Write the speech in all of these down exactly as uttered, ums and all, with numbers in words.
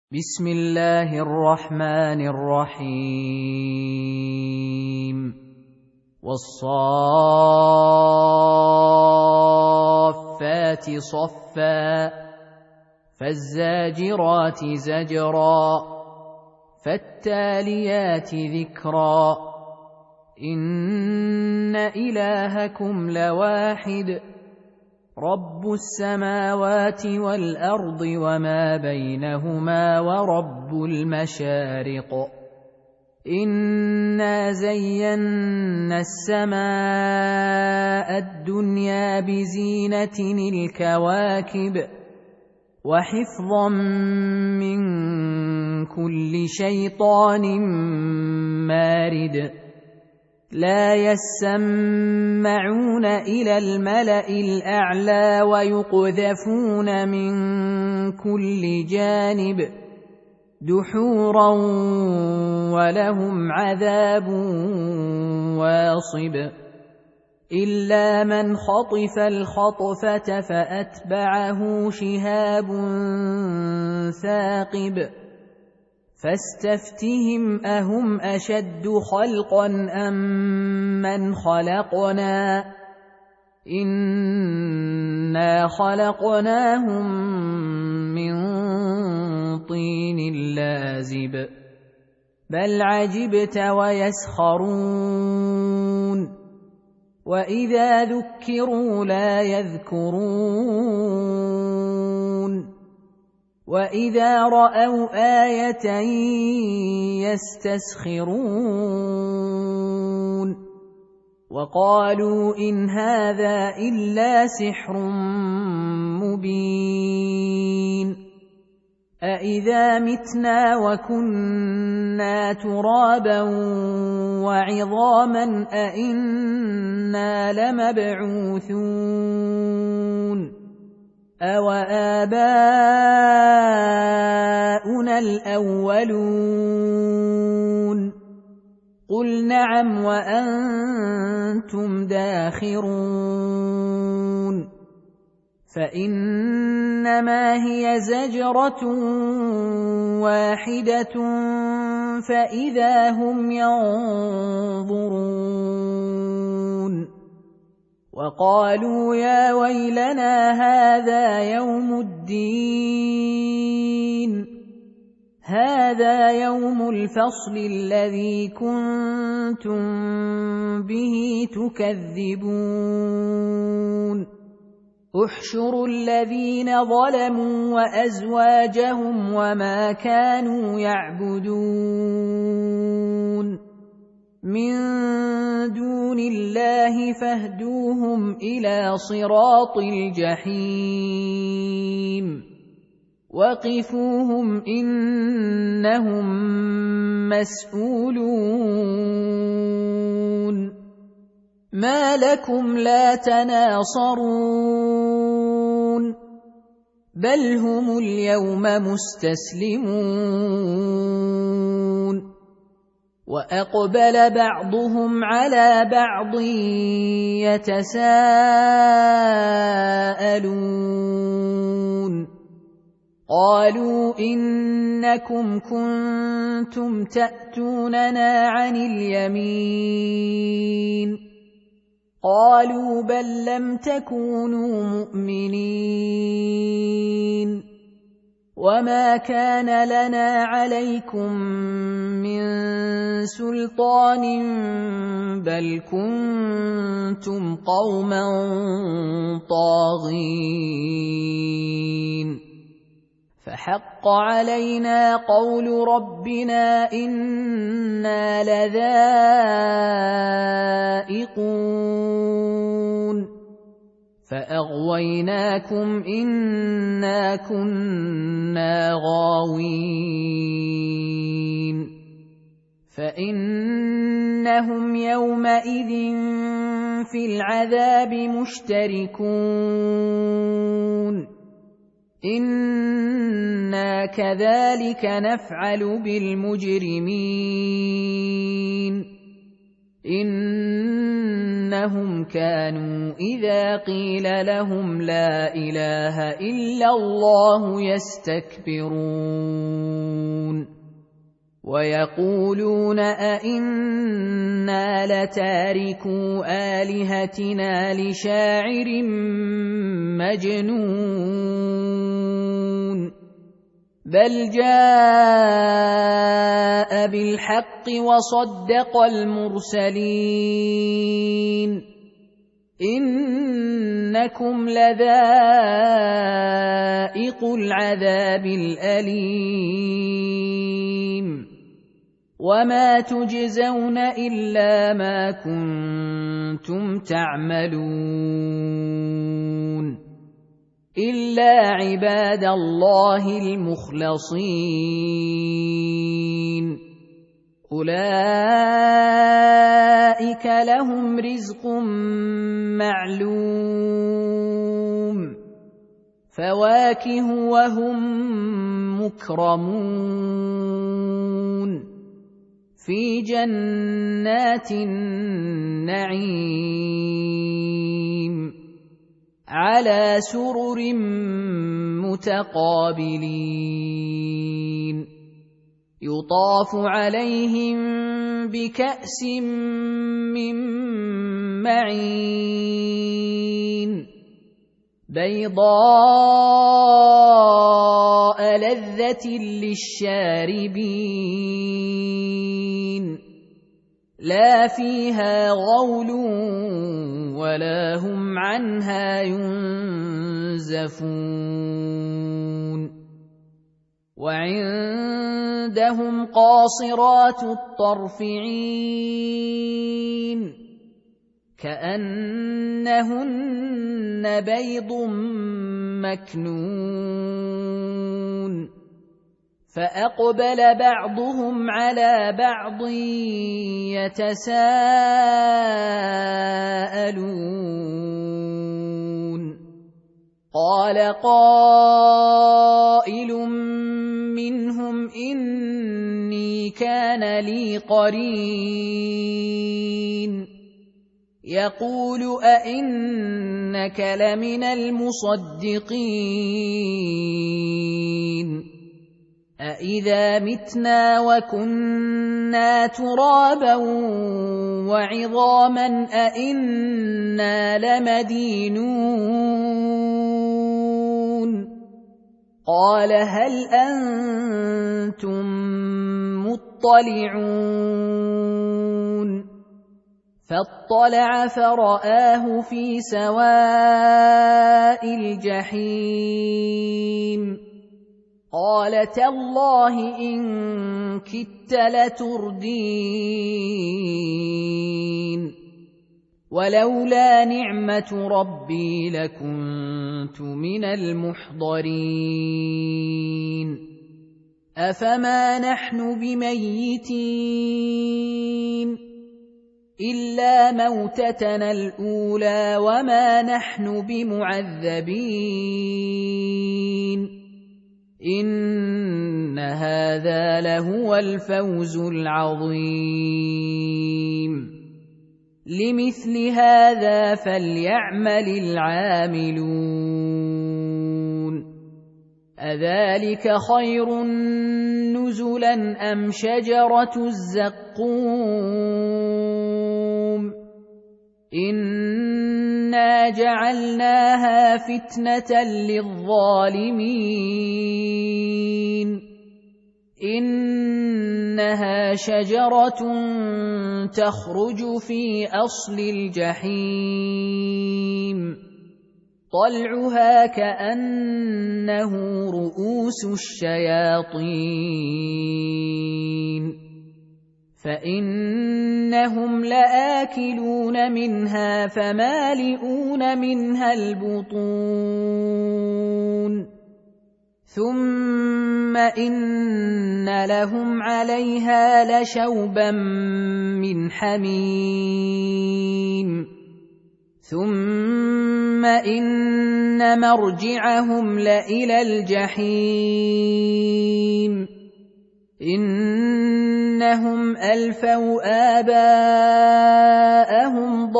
بسم الله الرحمن الرحيم والصافات صفا فالزاجرات زجرا فالتاليات ذكرا إن إلهكم لواحد رب السماوات والأرض وما بينهما ورب المشارق إنا زينا السماء الدنيا بزينة الكواكب وحفظا من كل شيطان مارد لا يسمعون إلى الملأ الأعلى ويقذفون من كل جانب دحورا ولهم عذاب واصب إلا من خطف الخطفة فأتبعه شهاب ثاقب فاستفتهم أهم أشد خلقا أم من خلقنا إنا خلقناهم من طين لازب بل عجبت ويسخرون وإذا ذكروا لا يذكرون وإذا رأوا آية يستسخرون وقالوا إن هذا إلا سحر مبين أإذا متنا وكنا ترابا وعظاما أإنا لمبعوثون أَوَآبَاؤُنَا الْأَوَّلُونَ قُلْ نَعَمْ وَأَنْتُمْ دَاخِرُونَ فَإِنَّمَا هِيَ زَجْرَةٌ وَاحِدَةٌ فَإِذَا هُمْ يَنظُرُونَ وقالوا يا ويلنا هذا يوم الدين هذا يوم الفصل الذي كنتم به تكذبون احشروا الذين ظلموا وأزواجهم وما كانوا يعبدون من دون الله فاهدوهم إلى صراط الجحيم وقفوهم إنهم مسؤولون ما لكم لا تناصرون بل هم اليوم مستسلمون وأقبل بعضهم على بعض يتساءلون قالوا إنكم كنتم تأتوننا عن اليمين قالوا بل لم تكونوا مؤمنين وما كان لنا عليكم من سلطان بل كنتم قوما طاغين فحق علينا قول ربنا إنا لذائقون فأغويناكم إنا كنا غاوين فإنهم يومئذ في العذاب مشتركون إنا كذلك نفعل بالمجرمين إن إنهم كانوا إذا قيل لهم لا إله إلا الله يستكبرون ويقولون أئنا لتاركو آلهتنا لشاعر مجنون بل جاء بالحق وصدق المرسلين إنكم لذائق العذاب الأليم وما تجزون إلا ما كنتم تعملون إلا عباد الله المخلصين أولئك لهم رزق معلوم فواكه وهم مكرمون في جنات النعيم على سرر متقابلين يطاف عليهم بكأس من معين بيضاء لذة للشاربين لا فيها غول ولا هم عنها ينزفون وعندهم قاصرات الطرف عين كأنهن بيض مكنون فأقبل بعضهم على بعض يتساءلون قال قائل منهم إني كان لي قرين يقول أئنك لمن المصدقين أإذا متنا وكنا ترابا وعظاما أئنا لمدينون قال هل أنتم مطلعون فاطلع فرآه في سواء الجحيم قال تالله إن كدت لتردين ولولا نعمة ربي لكنت من المحضرين أفما نحن بميتين إلا موتتنا الأولى وما نحن بمعذبين إن هذا لهو الفوز العظيم لمثل هذا فليعمل العاملون أذلك خير نزلا أم شجرة الزقوم إنا جعلناها فتنة للظالمين إنها شجرة تخرج في أصل الجحيم طلعها كأنه رؤوس الشياطين فإنهم لآكلون منها فمالئون منها البطون ثم إن لهم عليها لشوبا من حميم ثم إن مرجعهم لإلى الجحيم إن إنهم ألفوا آباءهم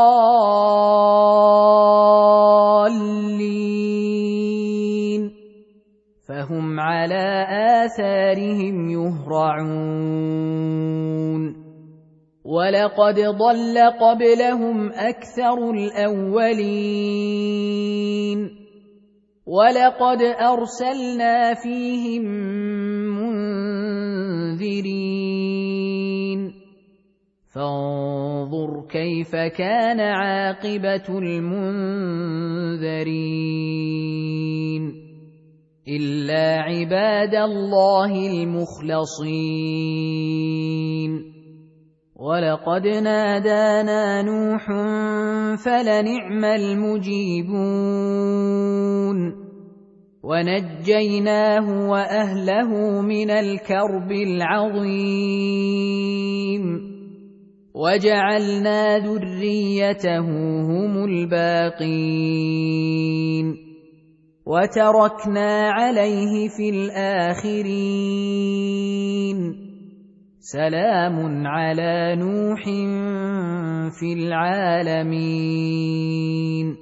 ضالين فهم على آثارهم يهرعون ولقد ضل قبلهم أكثر الأولين ولقد أرسلنا فيهم منذرين فانظر كيف كان عاقبة المنذرين إلا عباد الله المخلصين ولقد نادانا نوح فلنعم المجيبون ونجيناه وأهله من الكرب العظيم وجعلنا ذريته هم الباقين وتركنا عليه في الآخرين سلام على نوح في العالمين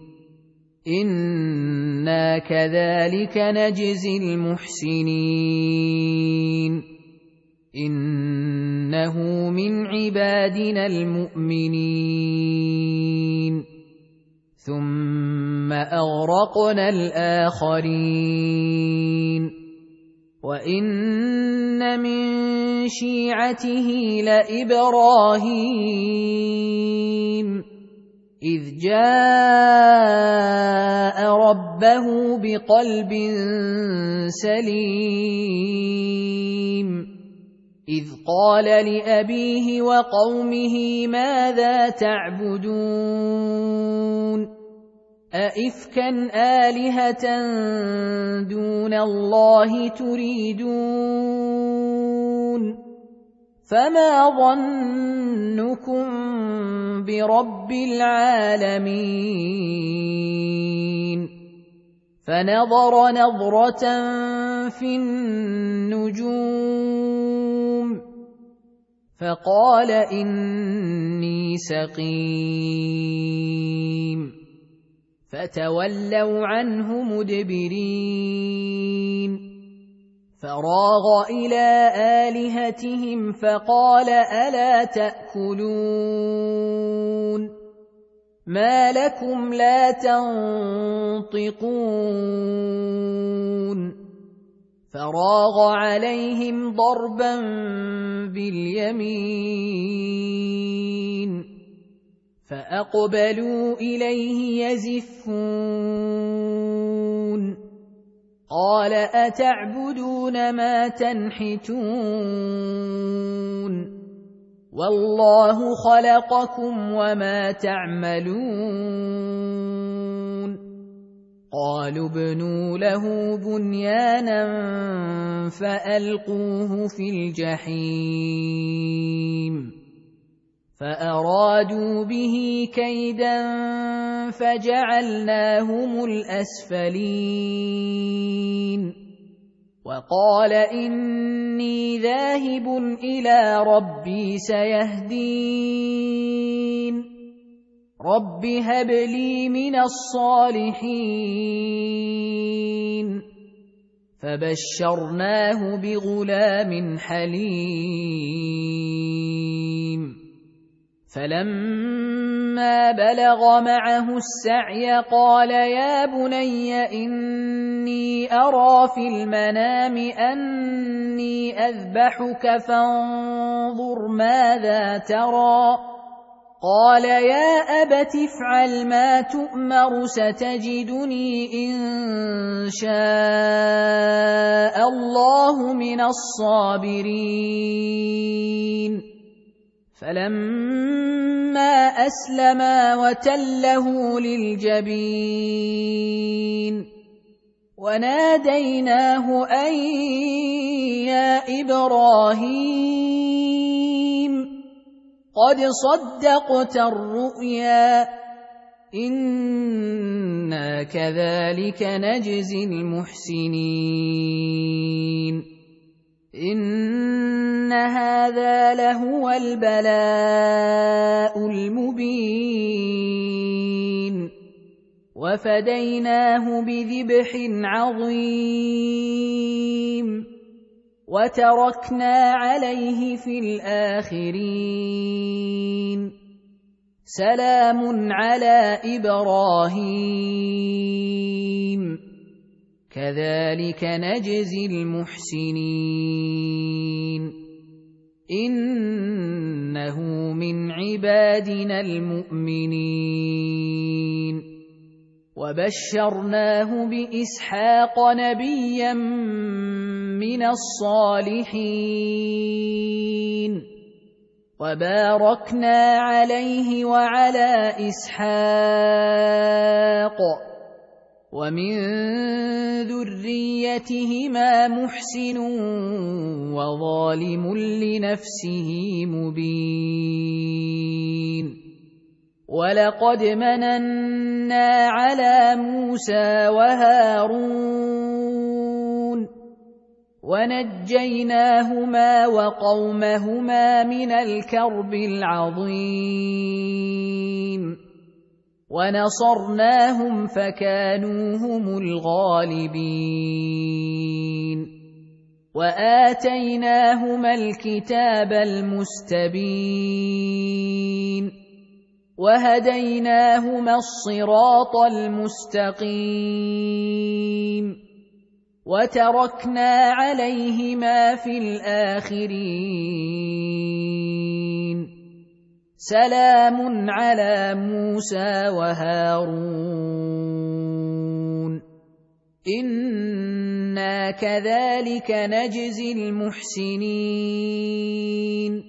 إنا كذلك نجزي المحسنين إنه من عبادنا المؤمنين ثم أغرقنا الآخرين وإن من شيعته لإبراهيم إذ جاء ربه بقلب سليم إذ قال لأبيه وقومه ماذا تعبدون أئفكا آلهة دون الله تريدون فما ظنكم برب العالمين فنظر نظرة في النجوم فقال إني سقيم فتولوا عنه مدبرين فراغ إلى آلهتهم فقال ألا تأكلون ما لكم لا تنطقون فراغ عليهم ضربا باليمين فأقبلوا إليه يزفون قال أتعبدون ما تنحتون والله خلقكم وما تعملون قالوا ابنوا له بنيانا فألقوه في الجحيم فأرادوا به كيدا فجعلناهم الأسفلين وقال إني ذاهب إلى ربي سيهدين رب هب لي من الصالحين فبشرناه بغلام حليم فلما بلغ معه السعي قال يا بني إني أرى في المنام أني أذبحك فانظر ماذا ترى قال يا أبت افعل ما تؤمر ستجدني إن شاء الله من الصابرين فلما أسلما وتله للجبين وناديناه أن يا إبراهيم قد صدقت الرؤيا إنا كذلك نجزي المحسنين إن هذا لهو البلاء المبين وفديناه بذبح عظيم وتركنا عليه في الآخرين سلام على إبراهيم كذلك نجزي المحسنين إنه من عبادنا المؤمنين وبشرناه بإسحاق نبيا من الصالحين وباركنا عليه وعلى إسحاق ومن ذريتهما محسن وظالم لنفسه مبين ولقد مننا على موسى وهارون ونجيناهما وقومهما من الكرب العظيم ونصرناهم فكانوا هم الغالبين وآتيناهما الكتاب المستبين وهديناهما الصراط المستقيم وتركنا عليهما في الآخرين سلام على موسى وهارون إنا كذلك نجزي المحسنين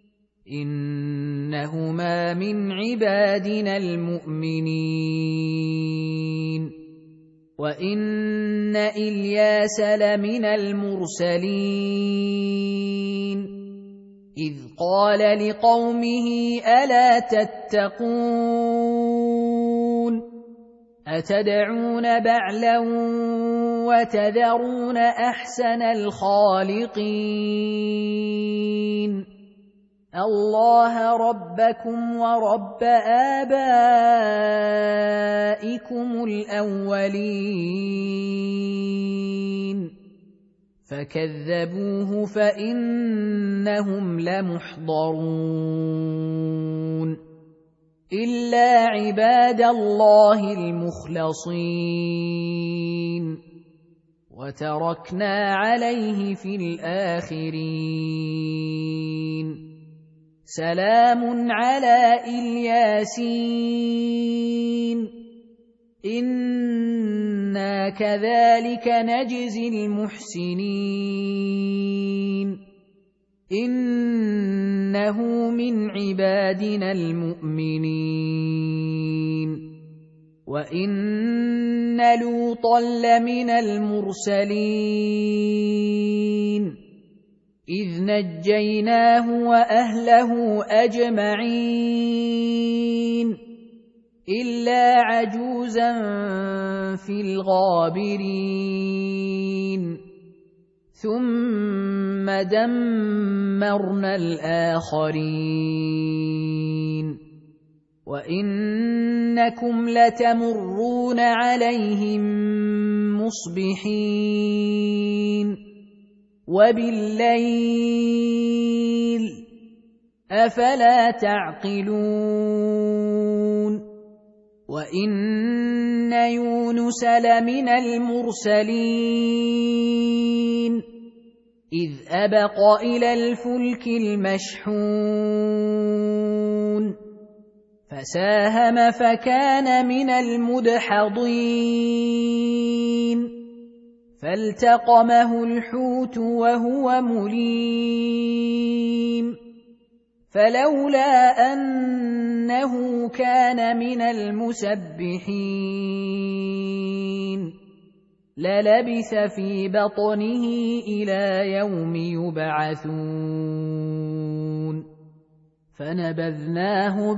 إنهما من عبادنا المؤمنين وإن إلياس لمن المرسلين إذ قال لقومه ألا تتقون أتدعون بعلا وتذرون أحسن الخالقين الله ربكم ورب آبائكم الأولين فكذبوه فإنهم لمحضرون إلا عباد الله المخلصين وتركنا عليه في الآخرين سلام على الياسين إنا كذلك نجزي المحسنين إنه من عبادنا المؤمنين وإن لوطا لمن المرسلين إذ نجيناه وأهله أجمعين إلا عجوزا في الغابرين ثم دمرنا الآخرين وإنكم لتمرون عليهم مصبحين وبالليل أفلا تعقلون وإن يونس لمن المرسلين إذ أبق إلى الفلك المشحون فساهم فكان من المدحضين فالتقمه الحوت وهو مليم فلولا أنه كان من المسبحين للبث في بطنه إلى يوم يبعثون فنبذناه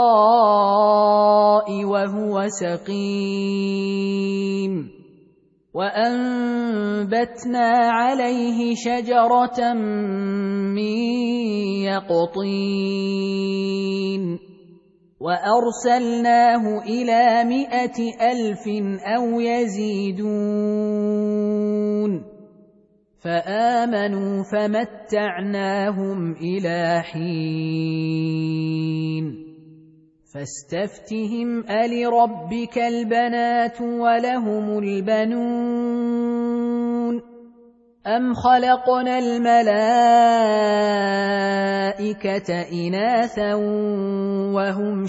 بالعراء وهو سقيم وأنبتنا عليه شجرة من يقطين وأرسلناه إلى مائة ألف أو يزيدون فآمنوا فمتعناهم إلى حين فاستفتهم ألربك البنات ولهم البنون أم خلقنا الملائكة إناثا وهم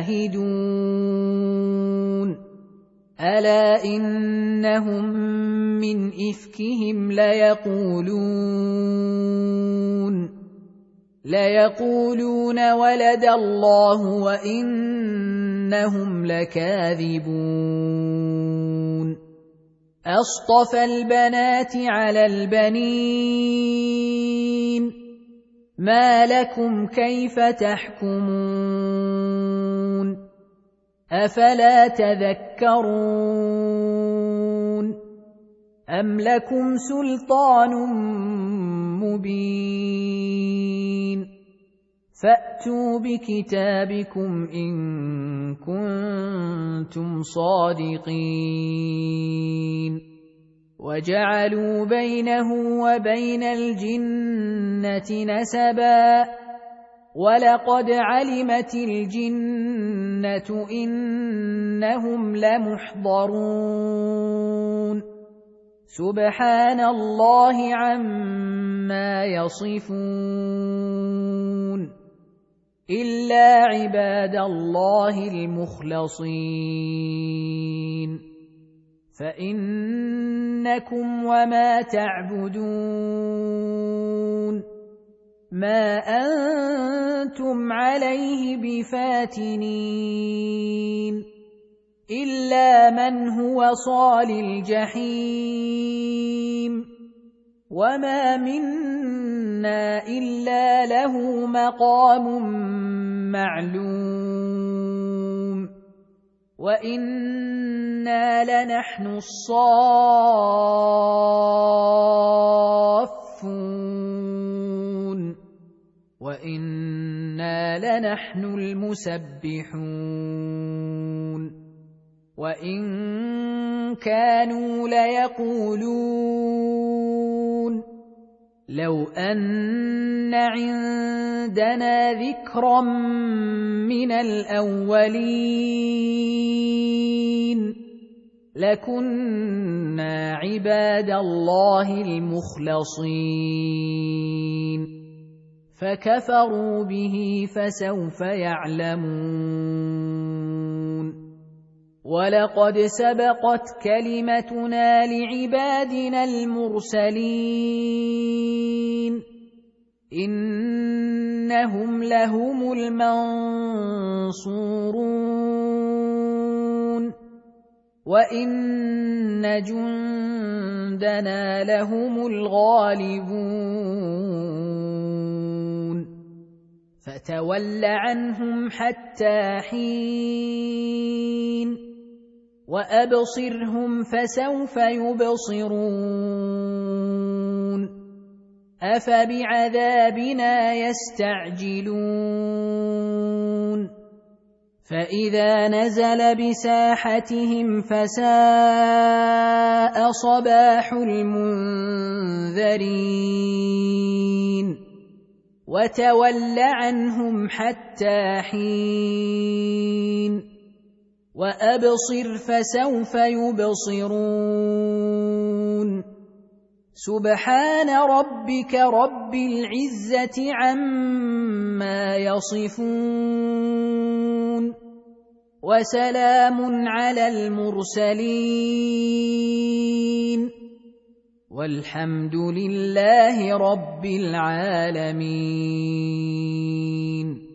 شاهدون ألا إنهم من إفكهم ليقولون ليقولون ولد الله وإنهم لكاذبون أصطفى البنات على البنين ما لكم كيف تحكمون أفلا تذكرون أم لكم سلطان مبين فأتوا بكتابكم إن كنتم صادقين وجعلوا بينه وبين الجنة نسبا ولقد علمت الجنة إنهم لمحضرون سبحان الله عما يصفون إلا عباد الله المخلصين فإنكم وما تعبدون ما أنتم عليه بفاتنين إلا من هو صال الجحيم وما منا إلا له مقام معلوم وإنا لنحن الصافون وإنا لنحن المسبحون وإن كانوا ليقولون لو أن عندنا ذكرا من الأولين لكنا عباد الله المخلصين فكفروا به فسوف يعلمون ولقد سبقت كلمتنا لعبادنا المرسلين إنهم لهم المنصورون وإن جندنا لهم الغالبون فتول عنهم حتى حين وأبصرهم فسوف يبصرون أفبعذابنا يستعجلون فإذا نزل بساحتهم فساء صباح المنذرين وتول عنهم حتى حين وأبصر فسوف يبصرون سبحان ربك رب العزة عما يصفون وسلام على المرسلين والحمد لله رب العالمين.